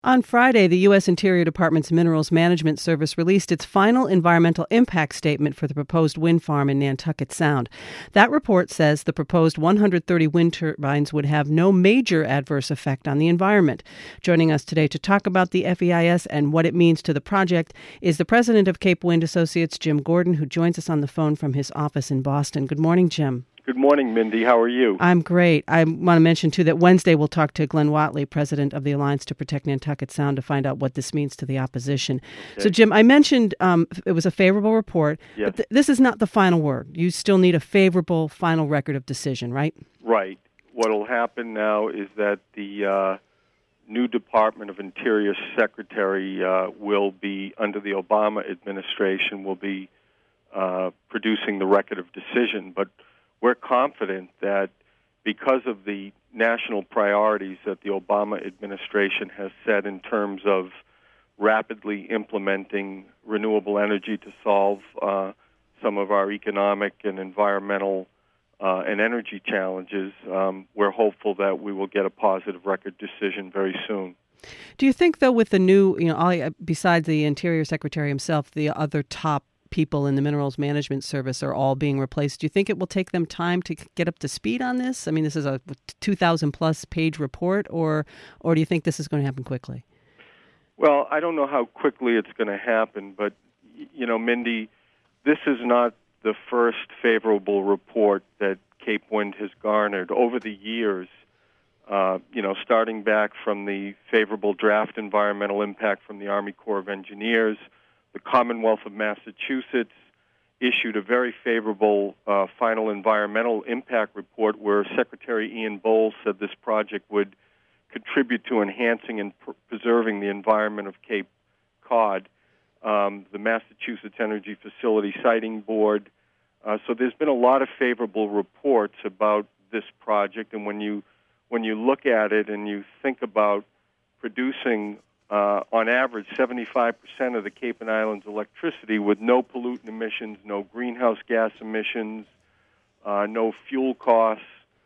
On Friday, the U.S. Interior Department's Minerals Management Service released its final environmental impact statement for the proposed wind farm in Nantucket Sound. That report says the proposed 130 wind turbines would have no major adverse effect on the environment. Joining us today to talk about the FEIS and what it means to the project is the president of Cape Wind Associates, Jim Gordon, who joins us on the phone from his office in Boston. Good morning, Jim. Good morning, Mindy. How are you? I'm great. I want to mention, too, that Wednesday we'll talk to Glenn Watley, president of the Alliance to Protect Nantucket Sound, to find out what this means to the opposition. Okay. So, Jim, I mentioned it was a favorable report, yes. But this is not the final word. You still need a favorable final record of decision, right? Right. What will happen now is that the new Department of Interior Secretary will be, under the Obama administration, will be producing the record of decision, but we're confident that because of the national priorities that the Obama administration has set in terms of rapidly implementing renewable energy to solve some of our economic and environmental and energy challenges, we're hopeful that we will get a positive record decision very soon. Do you think, though, with the new, besides the Interior Secretary himself, the other top people in the Minerals Management Service are all being replaced, do you think it will take them time to get up to speed on this? I mean, this is a 2,000-plus page report, or do you think this is going to happen quickly? Well, I don't know how quickly it's going to happen, but, Mindy, this is not the first favorable report that Cape Wind has garnered. Over the years, starting back from the favorable draft environmental impact from the Army Corps of Engineers, the Commonwealth of Massachusetts issued a very favorable final environmental impact report where Secretary Ian Bowles said this project would contribute to enhancing and preserving the environment of Cape Cod. The Massachusetts Energy Facility Siting Board. So there's been a lot of favorable reports about this project, and when you look at it and you think about producing on average, 75% of the Cape and Islands electricity with no pollutant emissions, no greenhouse gas emissions, no fuel costs.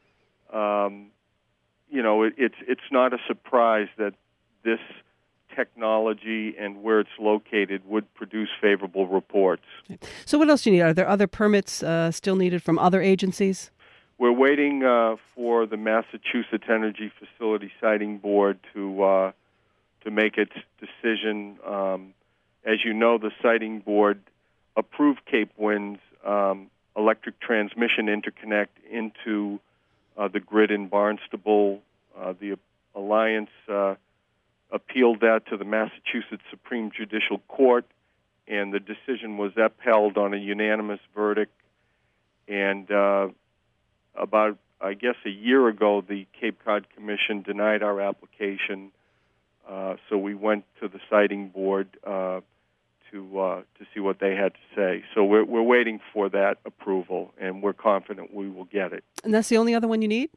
It's not a surprise that this technology and where it's located would produce favorable reports. So what else do you need? Are there other permits still needed from other agencies? We're waiting for the Massachusetts Energy Facility Siting Board to make its decision. As you know, the Siting Board approved Cape Wind's electric transmission interconnect into the grid in Barnstable. The Alliance appealed that to the Massachusetts Supreme Judicial Court, and the decision was upheld on a unanimous verdict. And about, I guess, a year ago, the Cape Cod Commission denied our application. So we went to the Siting Board to see what they had to say. So we're waiting for that approval, and we're confident we will get it. And that's the only other one you need?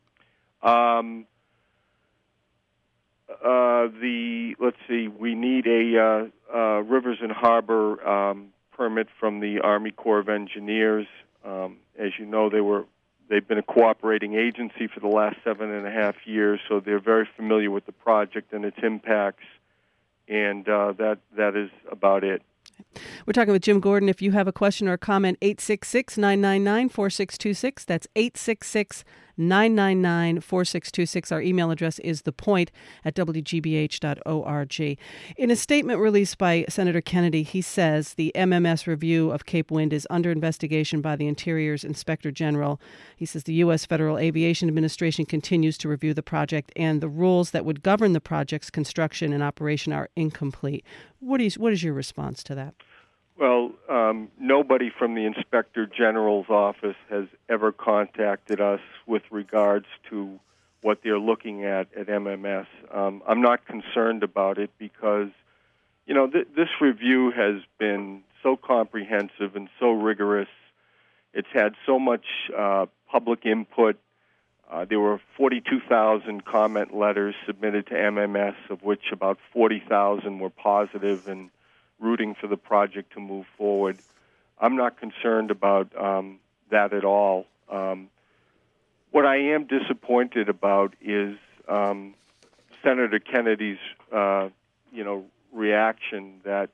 Let's see. We need a Rivers and Harbor permit from the Army Corps of Engineers. As you know, they've been a cooperating agency for the last 7.5 years, so they're very familiar with the project and its impacts, and that is about it. We're talking with Jim Gordon. If you have a question or a comment, 866-999-4626. That's 866-999-4626. Our email address is thepoint@wgbh.org. In a statement released by Senator Kennedy, he says the MMS review of Cape Wind is under investigation by the Interior's Inspector General. He says the U.S. Federal Aviation Administration continues to review the project, and the rules that would govern the project's construction and operation are incomplete. What is your response to that? Well, nobody from the Inspector General's office has ever contacted us with regards to what they're looking at MMS. I'm not concerned about it because, this review has been so comprehensive and so rigorous. It's had so much public input. There were 42,000 comment letters submitted to MMS, of which about 40,000 were positive and rooting for the project to move forward. I'm not concerned about that at all. What I am disappointed about is Senator Kennedy's reaction that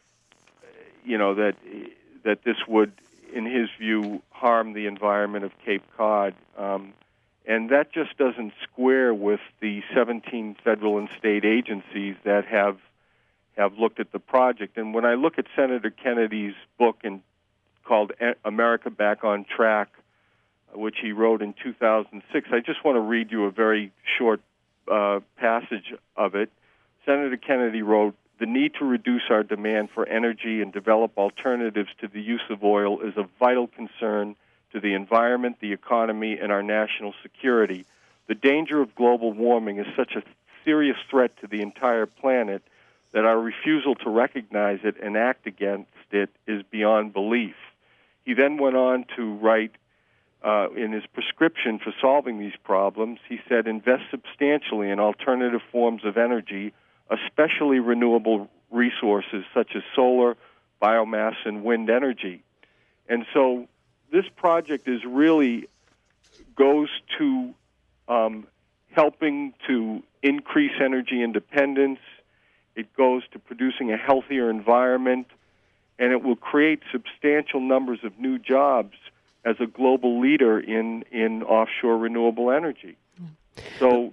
that this would, in his view, harm the environment of Cape Cod. And that just doesn't square with the 17 federal and state agencies that have looked at the project. And when I look at Senator Kennedy's book called America Back on Track, which he wrote in 2006, I just want to read you a very short passage of it. Senator Kennedy wrote, "The need to reduce our demand for energy and develop alternatives to the use of oil is a vital concern to the environment, the economy, and our national security. The danger of global warming is such a serious threat to the entire planet that our refusal to recognize it and act against it is beyond belief." He then went on to write in his prescription for solving these problems, he said, "Invest substantially in alternative forms of energy, especially renewable resources such as solar, biomass, and wind energy." And so this project goes to helping to increase energy independence. It goes to producing a healthier environment, and it will create substantial numbers of new jobs as a global leader in offshore renewable energy. So,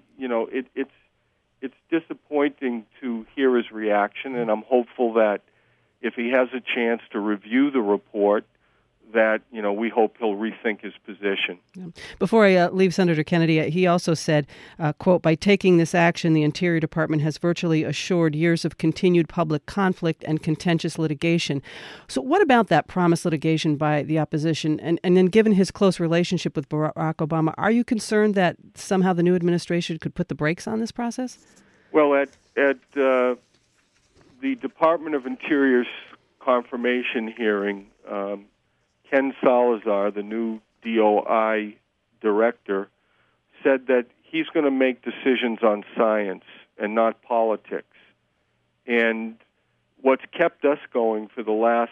it's disappointing to hear his reaction, and I'm hopeful that if he has a chance to review the report, that, we hope he'll rethink his position. Before I leave Senator Kennedy, he also said, quote, "By taking this action, the Interior Department has virtually assured years of continued public conflict and contentious litigation." So what about that promised litigation by the opposition? And then given his close relationship with Barack Obama, are you concerned that somehow the new administration could put the brakes on this process? Well, at the Department of Interior's confirmation hearing, Ken Salazar, the new DOI director, said that he's going to make decisions on science and not politics. And what's kept us going for the last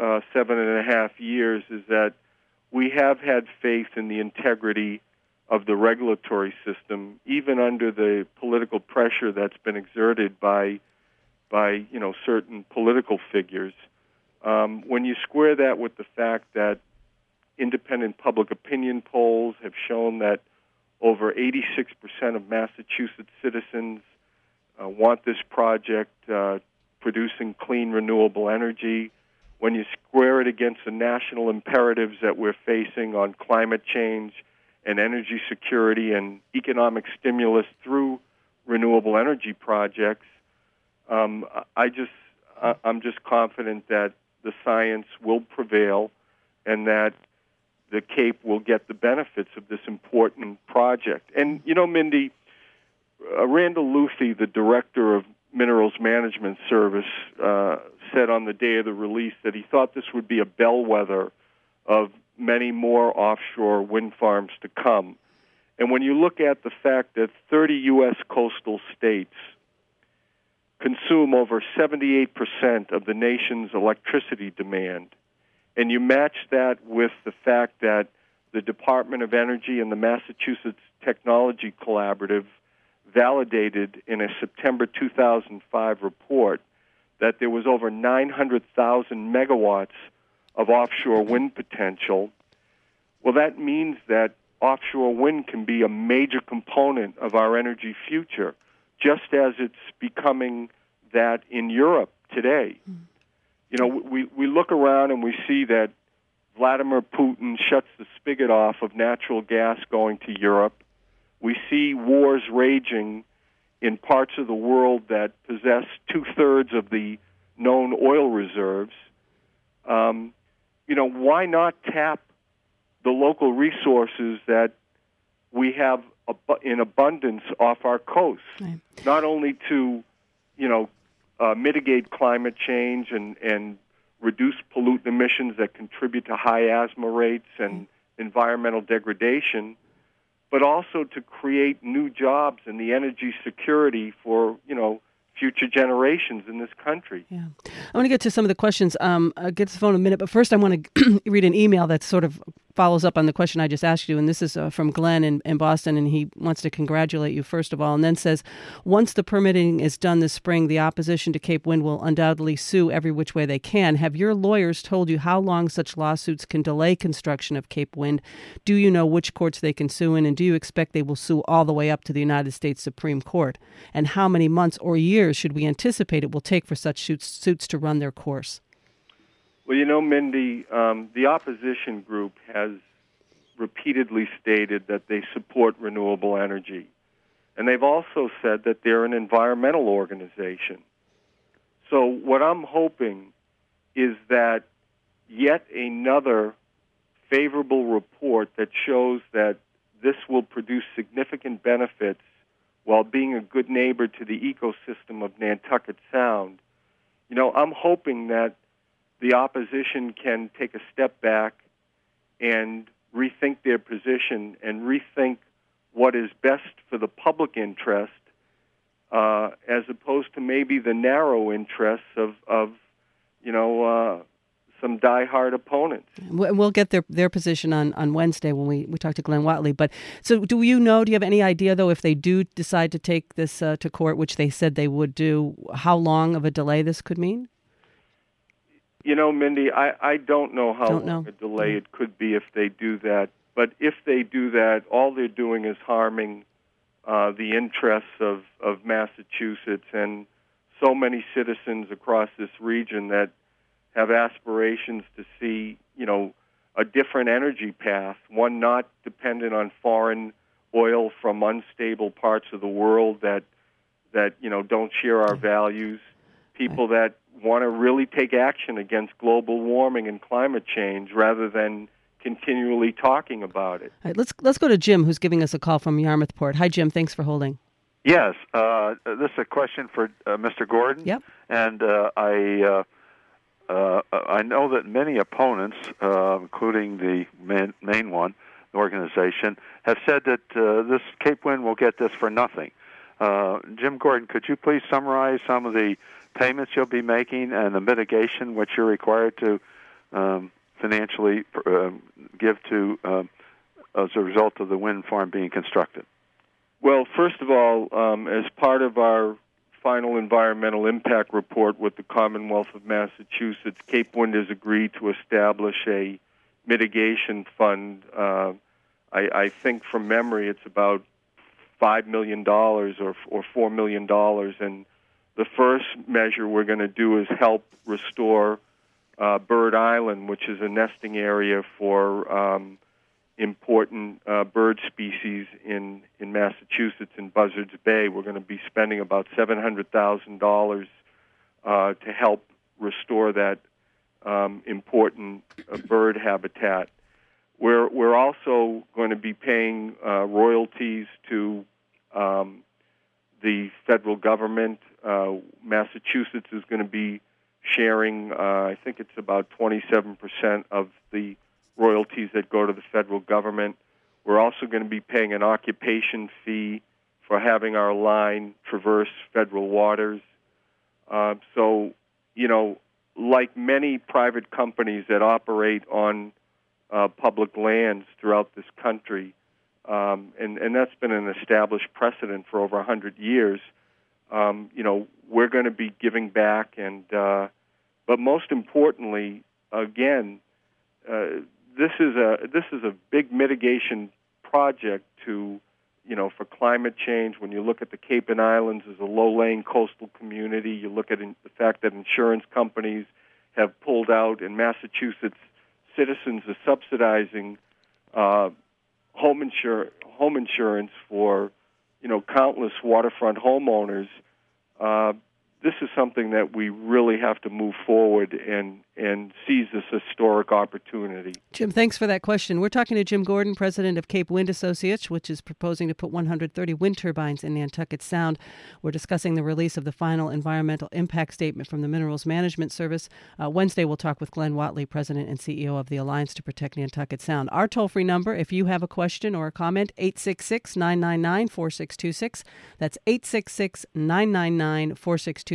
7.5 years is that we have had faith in the integrity of the regulatory system, even under the political pressure that's been exerted by certain political figures. When you square that with the fact that independent public opinion polls have shown that over 86% of Massachusetts citizens want this project producing clean, renewable energy, when you square it against the national imperatives that we're facing on climate change and energy security and economic stimulus through renewable energy projects, I'm just confident that the science will prevail and that the Cape will get the benefits of this important project. And, Mindy, Randall Luthi, the director of Minerals Management Service, said on the day of the release that he thought this would be a bellwether of many more offshore wind farms to come. And when you look at the fact that 30 U.S. coastal states consume over 78% of the nation's electricity demand, and you match that with the fact that the Department of Energy and the Massachusetts Technology Collaborative validated in a September 2005 report that there was over 900,000 megawatts of offshore wind potential, well, that means that offshore wind can be a major component of our energy future, just as it's becoming that in Europe today. We look around and we see that Vladimir Putin shuts the spigot off of natural gas going to Europe. We see wars raging in parts of the world that possess 2/3 of the known oil reserves. Why not tap the local resources that we have in abundance off our coast, right? Not only to, mitigate climate change and reduce pollutant emissions that contribute to high asthma rates and environmental degradation, but also to create new jobs and the energy security for, future generations in this country. Yeah. I want to get to some of the questions. I'll get to the phone in a minute, but first I want to read an email that's sort of follows up on the question I just asked you, and this is from Glenn in Boston, and he wants to congratulate you, first of all, and then says, once the permitting is done this spring, the opposition to Cape Wind will undoubtedly sue every which way they can. Have your lawyers told you how long such lawsuits can delay construction of Cape Wind? Do you know which courts they can sue in, and do you expect they will sue all the way up to the United States Supreme Court? And how many months or years should we anticipate it will take for such suits to run their course? Well, Mindy, the opposition group has repeatedly stated that they support renewable energy. And they've also said that they're an environmental organization. So what I'm hoping is that yet another favorable report that shows that this will produce significant benefits while being a good neighbor to the ecosystem of Nantucket Sound. I'm hoping that the opposition can take a step back and rethink their position and rethink what is best for the public interest as opposed to maybe the narrow interests of some diehard opponents. We'll get their position on Wednesday when we talk to Glenn Whatley. But so do you have any idea, though, if they do decide to take this to court, which they said they would do, how long of a delay this could mean? Mindy, I don't know how long a delay it could be if they do that. But if they do that, all they're doing is harming the interests of Massachusetts and so many citizens across this region that have aspirations to see, a different energy path, one not dependent on foreign oil from unstable parts of the world that don't share our values, people that want to really take action against global warming and climate change rather than continually talking about it. All right, let's go to Jim, who's giving us a call from Yarmouthport. Hi, Jim. Thanks for holding. Yes, this is a question for Mr. Gordon. Yep. And I know that many opponents, including the main one, the organization, have said that this Cape Wind will get this for nothing. Jim Gordon, could you please summarize some of the payments you'll be making and the mitigation which you're required to financially give to as a result of the wind farm being constructed? Well, first of all, as part of our final environmental impact report with the Commonwealth of Massachusetts, Cape Wind has agreed to establish a mitigation fund. I think from memory it's about $5 million or $4 million. And the first measure we're going to do is help restore Bird Island, which is a nesting area for important bird species in Massachusetts in Buzzards Bay. We're going to be spending about $700,000 to help restore that important bird habitat. We're also going to be paying royalties to the federal government. Massachusetts is going to be sharing, I think it's about 27% of the royalties that go to the federal government. We're also going to be paying an occupation fee for having our line traverse federal waters. So, like many private companies that operate on public lands throughout this country, and that's been an established precedent for over 100 years, we're going to be giving back, but most importantly, again, this is a big mitigation project for climate change. When you look at the Cape and Islands as a low-lying coastal community, you look at the fact that insurance companies have pulled out, and Massachusetts citizens are subsidizing home insurance for countless waterfront homeowners. This is something that we really have to move forward and seize this historic opportunity. Jim, thanks for that question. We're talking to Jim Gordon, president of Cape Wind Associates, which is proposing to put 130 wind turbines in Nantucket Sound. We're discussing the release of the final environmental impact statement from the Minerals Management Service. Wednesday, we'll talk with Glenn Whatley, president and CEO of the Alliance to Protect Nantucket Sound. Our toll-free number, if you have a question or a comment, 866-999-4626. That's 866-999-4626.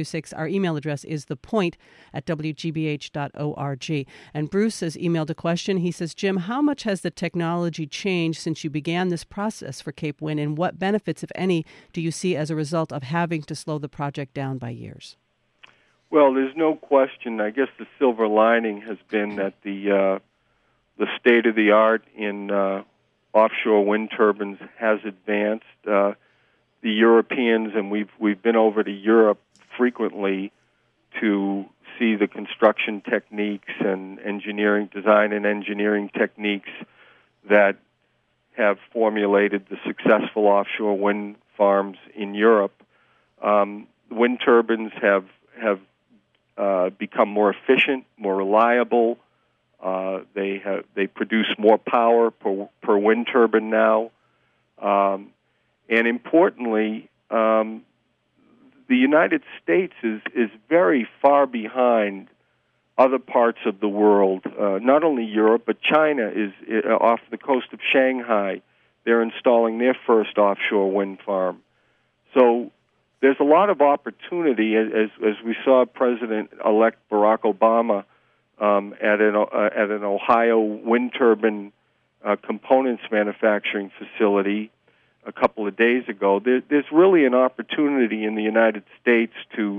426. Our email address is thepoint@wgbh.org. And Bruce has emailed a question. He says, Jim, how much has the technology changed since you began this process for Cape Wind, and what benefits, if any, do you see as a result of having to slow the project down by years? Well, there's no question. I guess the silver lining has been that the state of the art in offshore wind turbines has advanced. The Europeans, and we've been over to Europe frequently to see the construction techniques and design and engineering techniques that have formulated the successful offshore wind farms in Europe. Wind turbines have become more efficient, more reliable. They produce more power per wind turbine now, and importantly, the United States is very far behind other parts of the world. Not only Europe, but China is off the coast of Shanghai. They're installing their first offshore wind farm. So there's a lot of opportunity, as we saw President-elect Barack Obama at an Ohio wind turbine components manufacturing facility a couple of days ago. There's really an opportunity in the United States to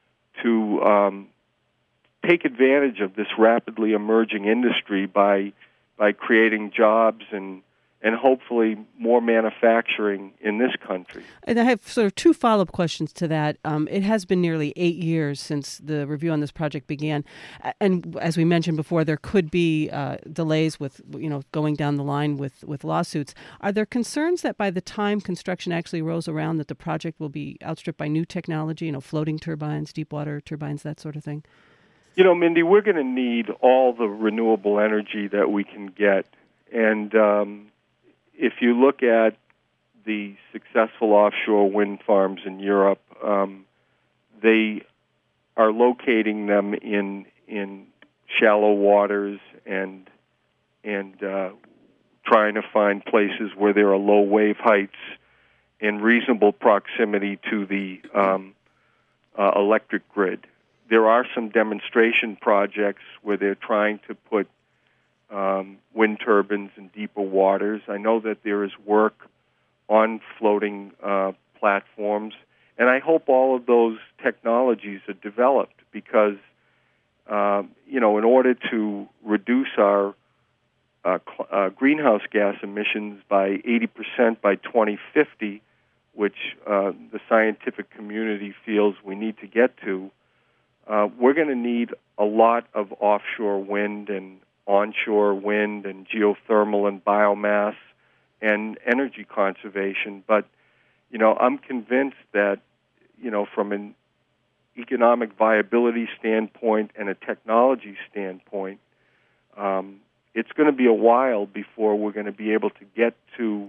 take advantage of this rapidly emerging industry by creating jobs and hopefully more manufacturing in this country. And I have sort of two follow-up questions to that. It has been nearly 8 years since the review on this project began. And as we mentioned before, there could be delays with, going down the line with lawsuits. Are there concerns that by the time construction actually rolls around that the project will be outstripped by new technology, floating turbines, deep water turbines, that sort of thing? Mindy, we're going to need all the renewable energy that we can get. And if you look at the successful offshore wind farms in Europe, they are locating them in shallow waters and trying to find places where there are low wave heights in reasonable proximity to the electric grid. There are some demonstration projects where they're trying to put wind turbines in deeper waters. I know that there is work on floating platforms, and I hope all of those technologies are developed because, in order to reduce our greenhouse gas emissions by 80% by 2050, which the scientific community feels we need to get to, we're going to need a lot of offshore wind and onshore wind and geothermal and biomass and energy conservation. But, I'm convinced that, from an economic viability standpoint and a technology standpoint, it's going to be a while before we're going to be able to get to,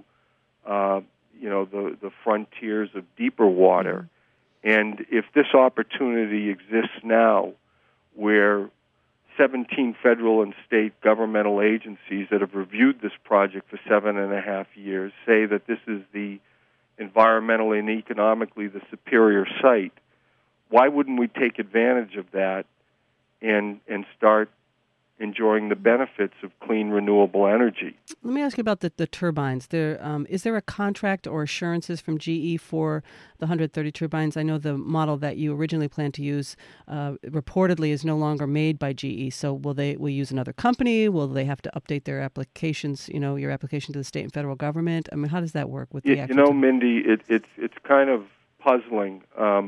the frontiers of deeper water. And if this opportunity exists now, where 17 federal and state governmental agencies that have reviewed this project for 7.5 years say that this is the environmentally and economically the superior site, why wouldn't we take advantage of that and start enjoying the benefits of clean, renewable energy? Let me ask you about the turbines. Is there a contract or assurances from GE for the 130 turbines? I know the model that you originally planned to use reportedly is no longer made by GE. So will use another company? Will they have to update their applications, your application to the state and federal government? I mean, how does that work with the actual Mindy, it's kind of puzzling.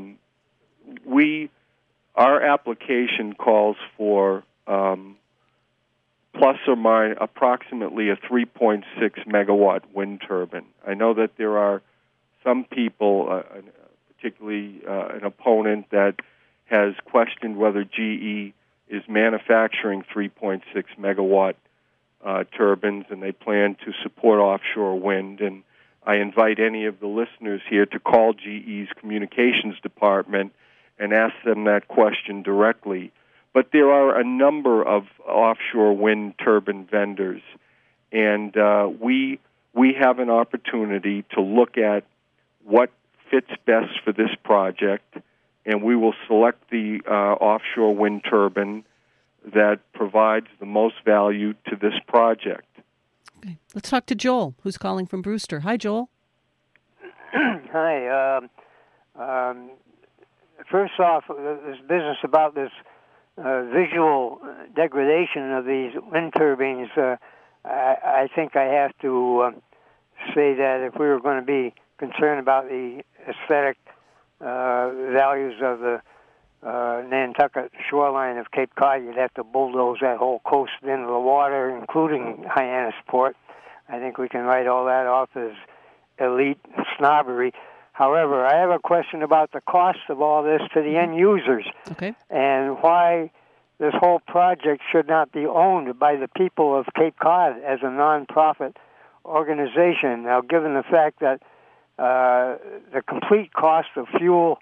Our application calls for plus or minus approximately a 3.6 megawatt wind turbine. I know that there are some people, particularly an opponent, that has questioned whether GE is manufacturing 3.6 megawatt turbines, and they plan to support offshore wind. And I invite any of the listeners here to call GE's communications department and ask them that question directly. But there are a number of offshore wind turbine vendors, and we have an opportunity to look at what fits best for this project and we will select the offshore wind turbine that provides the most value to this project. Okay. Let's talk to Joel, who's calling from Brewster. Hi, Joel. Hi. First off, this business about this visual degradation of these wind turbines, I think I have to say that if we were going to be concerned about the aesthetic values of the Nantucket shoreline of Cape Cod, you'd have to bulldoze that whole coast into the water, including Hyannisport. I think we can write all that off as elite snobbery. However, I have a question about the cost of all this to the end users, okay, and why this whole project should not be owned by the people of Cape Cod as a non-profit organization. Now, given the fact that the complete cost of fuel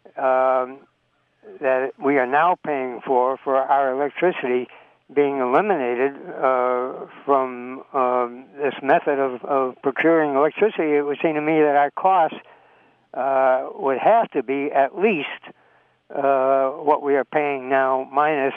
that we are now paying for our electricity being eliminated from this method of procuring electricity, it would seem to me that our costs would have to be at least what we are paying now, minus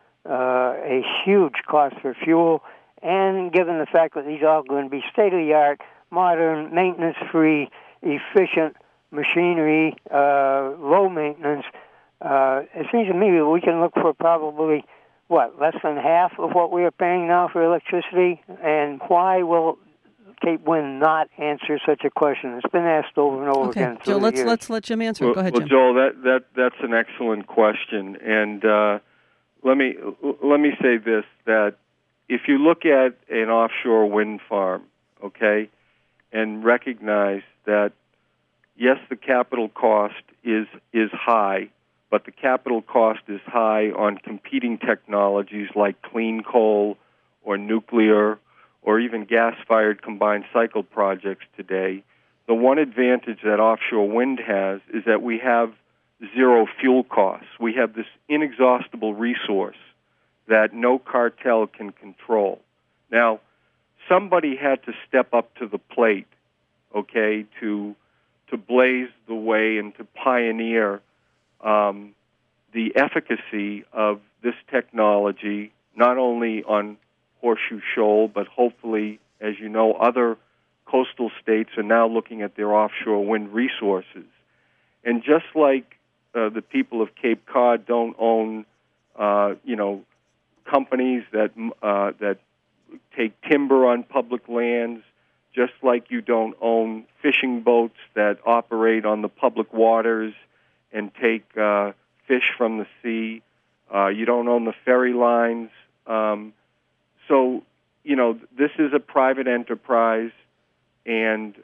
a huge cost for fuel, and given the fact that these are going to be state-of-the-art, modern, maintenance-free, efficient machinery, low maintenance, it seems to me that we can look for probably, less than half of what we are paying now for electricity, and why will Cape Wind not answer such a question? It's been asked over and over again. Joe, let's let Jim answer. Go ahead, Jim. Joel, that's an excellent question, and let me say this: that if you look at an offshore wind farm, okay, and recognize that yes, the capital cost is high, but the capital cost is high on competing technologies like clean coal or nuclear or even gas-fired combined cycle projects today. The one advantage that offshore wind has is that we have zero fuel costs. We have this inexhaustible resource that no cartel can control. Now, somebody had to step up to the plate, okay, to blaze the way and to pioneer the efficacy of this technology, not only on Horseshoe Shoal, but hopefully, as you know, other coastal states are now looking at their offshore wind resources. And just like the people of Cape Cod don't own, companies that take timber on public lands, just like you don't own fishing boats that operate on the public waters and take fish from the sea. You don't own the ferry lines. So, this is a private enterprise, and,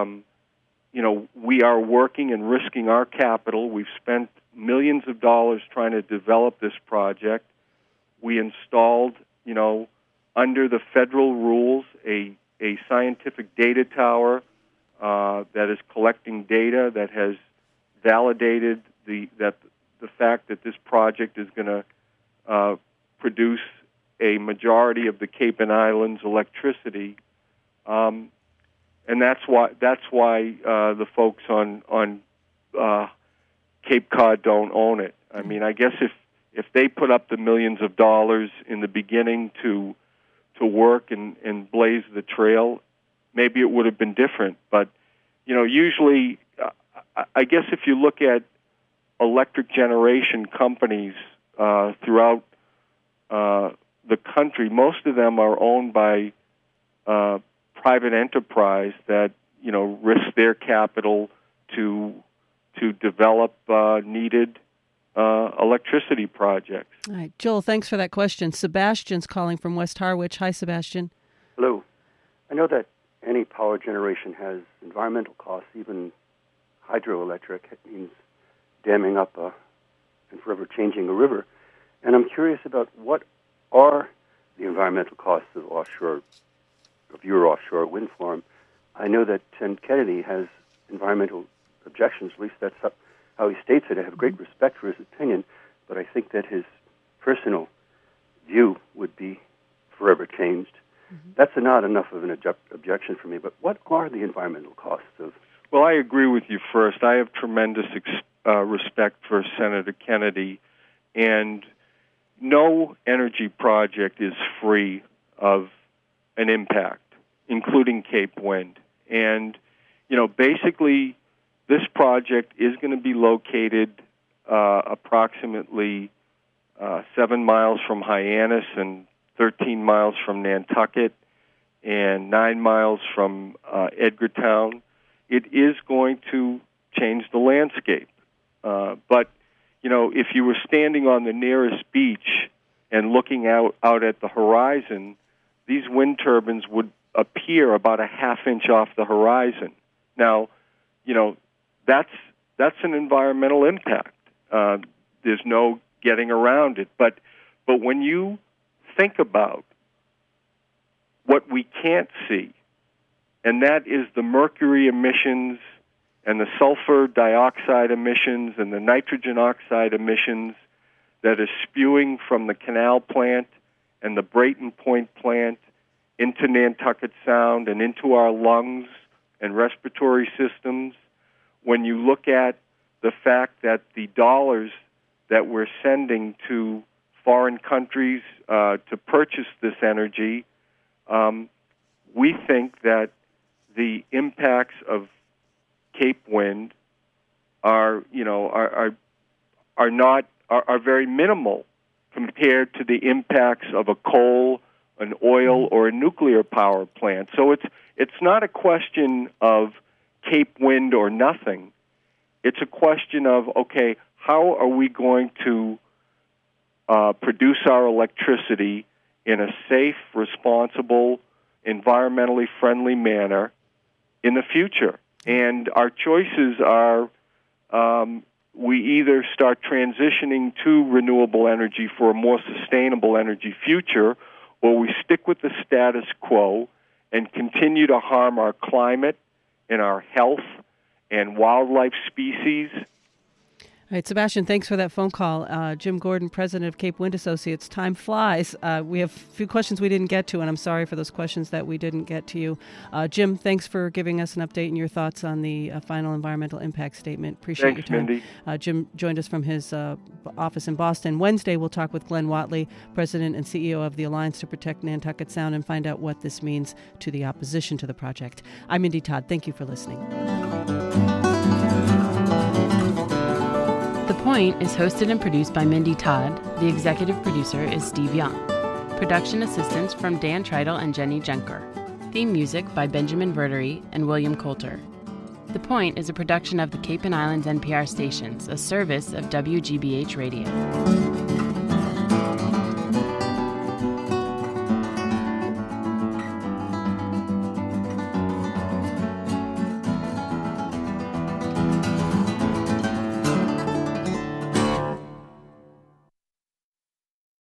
we are working and risking our capital. We've spent millions of dollars trying to develop this project. We installed, under the federal rules, a scientific data tower that is collecting data that has validated the fact that this project is going to produce a majority of the Cape and Islands electricity, and that's why the folks on Cape Cod don't own it. I mean, I guess if they put up the millions of dollars in the beginning to work and blaze the trail, maybe it would have been different. But usually, I guess if you look at electric generation companies throughout the country, most of them are owned by private enterprise that risk their capital to develop needed electricity projects. All right, Joel, thanks for that question. Sebastian's calling from West Harwich. Hi, Sebastian. Hello. I know that any power generation has environmental costs. Even hydroelectric means damming up and forever changing a river. And I'm curious about what are the environmental costs of your offshore wind farm. I know that Ted Kennedy has environmental objections, at least that's how he states it. I have great respect for his opinion, but I think that his personal view would be forever changed. Mm-hmm. That's not enough of an objection for me, but what are the environmental costs of... Well, I agree with you first. I have tremendous respect for Senator Kennedy, and no energy project is free of an impact, including Cape Wind. And, basically, this project is going to be located approximately 7 miles from Hyannis and 13 miles from Nantucket and 9 miles from Edgartown. It is going to change the landscape. But, if you were standing on the nearest beach and looking out at the horizon, these wind turbines would appear about a half inch off the horizon. Now, that's an environmental impact. There's no getting around it. But when you think about what we can't see, and that is the mercury emissions and the sulfur dioxide emissions and the nitrogen oxide emissions that is spewing from the Canal plant and the Brayton Point plant into Nantucket Sound and into our lungs and respiratory systems, when you look at the fact that the dollars that we're sending to foreign countries to purchase this energy, we think that the impacts of Cape Wind are very minimal compared to the impacts of a coal, an oil, or a nuclear power plant. So it's not a question of Cape Wind or nothing. It's a question of, okay, how are we going to produce our electricity in a safe, responsible, environmentally friendly manner in the future? And our choices are we either start transitioning to renewable energy for a more sustainable energy future, or we stick with the status quo and continue to harm our climate and our health and wildlife species. All right, Sebastian, thanks for that phone call. Jim Gordon, president of Cape Wind Associates. Time flies. We have a few questions we didn't get to, and I'm sorry for those questions that we didn't get to you. Jim, thanks for giving us an update and your thoughts on the final environmental impact statement. Appreciate your time. Mindy. Jim joined us from his office in Boston. Wednesday, we'll talk with Glenn Whatley, president and CEO of the Alliance to Protect Nantucket Sound, and find out what this means to the opposition to the project. I'm Mindy Todd. Thank you for listening. The Point is hosted and produced by Mindy Todd. The executive producer is Steve Young. Production assistance from Dan Treidel and Jenny Jenker. Theme music by Benjamin Verdery and William Coulter. The Point is a production of the Cape and Islands NPR stations, a service of WGBH Radio.